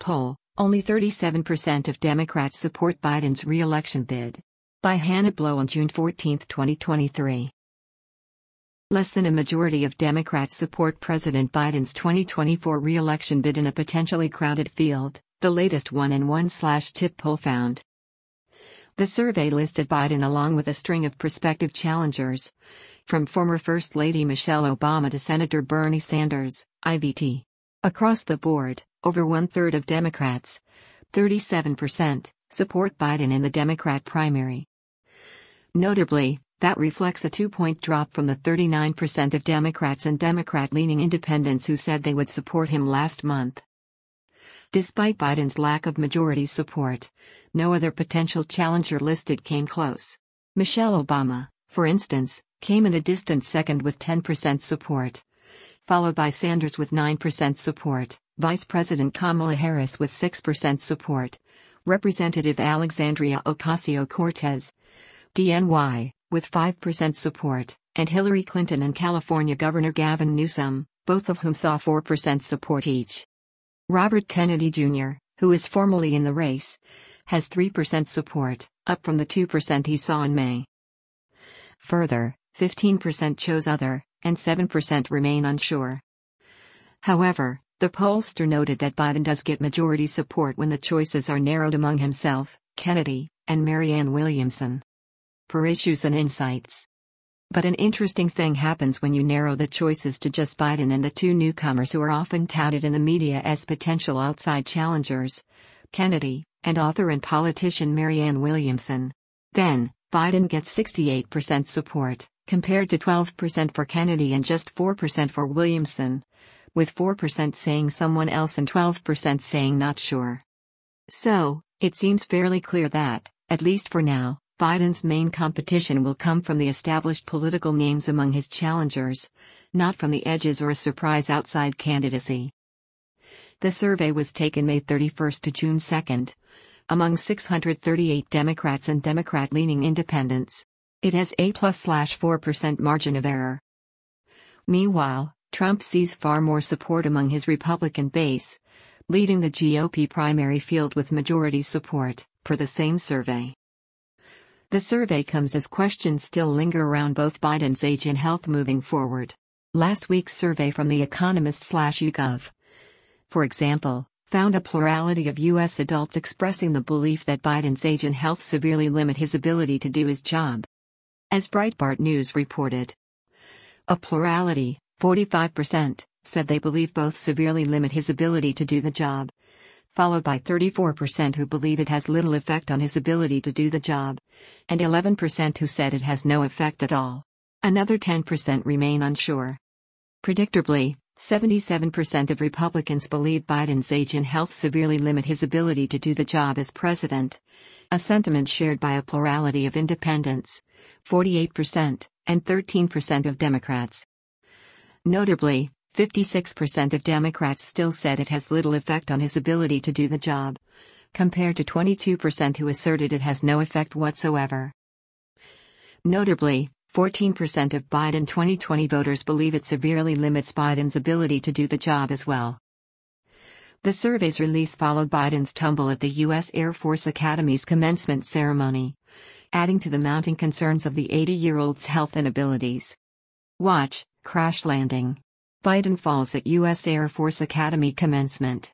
poll, only 37% of Democrats support Biden's re-election bid. By Hannah Blow on June 14, 2023. Less than a majority of Democrats support President Biden's 2024 re-election bid in a potentially crowded field, the latest 1&1/TIP poll found. The survey listed Biden along with a string of prospective challengers, from former First Lady Michelle Obama to Senator Bernie Sanders, IVT. Across the board, over one-third of Democrats, 37%, support Biden in the Democrat primary. Notably, that reflects a 2-point drop from the 39% of Democrats and Democrat-leaning independents who said they would support him last month. Despite Biden's lack of majority support, no other potential challenger listed came close. Michelle Obama, for instance, came in a distant second with 10% support, followed by Sanders with 9% support, Vice President Kamala Harris with 6% support, Representative Alexandria Ocasio-Cortez, DNY, with 5% support, and Hillary Clinton and California Governor Gavin Newsom, both of whom saw 4% support each. Robert Kennedy Jr., who is formally in the race, has 3% support, up from the 2% he saw in May. Further, 15% chose other, and 7% remain unsure. However, the pollster noted that Biden does get majority support when the choices are narrowed among himself, Kennedy, and Marianne Williamson. Per Issues and Insights. But an interesting thing happens when you narrow the choices to just Biden and the two newcomers who are often touted in the media as potential outside challengers, Kennedy, and author and politician Marianne Williamson. Then, Biden gets 68% support, compared to 12% for Kennedy and just 4% for Williamson, with 4% saying someone else and 12% saying not sure. So, it seems fairly clear that, at least for now, Biden's main competition will come from the established political names among his challengers, not from the edges or a surprise outside candidacy. The survey was taken May 31 to June 2, among 638 Democrats and Democrat-leaning independents. It has a +/4% margin of error. Meanwhile, Trump sees far more support among his Republican base, leading the GOP primary field with majority support, per the same survey. The survey comes as questions still linger around both Biden's age and health moving forward. Last week's survey from The Economist/YouGov, for example, found a plurality of U.S. adults expressing the belief that Biden's age and health severely limit his ability to do his job. As Breitbart News reported, a plurality, 45%, said they believe both severely limit his ability to do the job, followed by 34% who believe it has little effect on his ability to do the job, and 11% who said it has no effect at all. Another 10% remain unsure. Predictably, 77% of Republicans believe Biden's age and health severely limit his ability to do the job as president, a sentiment shared by a plurality of independents, 48%, and 13% of Democrats. Notably, 56% of Democrats still said it has little effect on his ability to do the job, compared to 22% who asserted it has no effect whatsoever. Notably, 14% of Biden 2020 voters believe it severely limits Biden's ability to do the job as well. The survey's release followed Biden's tumble at the U.S. Air Force Academy's commencement ceremony, adding to the mounting concerns of the 80-year-old's health and abilities. Watch, Crash Landing. Biden falls at U.S. Air Force Academy commencement.